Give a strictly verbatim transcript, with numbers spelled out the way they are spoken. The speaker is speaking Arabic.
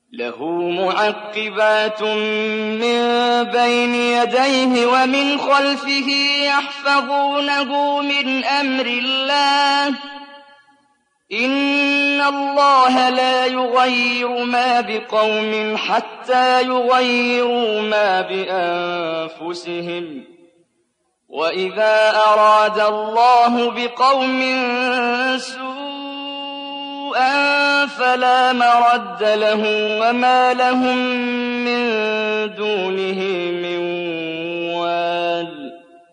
له معقبات من بين يديه ومن خلفه يحفظونه من أمر الله إن الله لا يغير ما بقوم حتى يغيروا ما بأنفسهم وإذا أراد الله بقوم سوءا فلا مرد له وما لهم من دونه من وال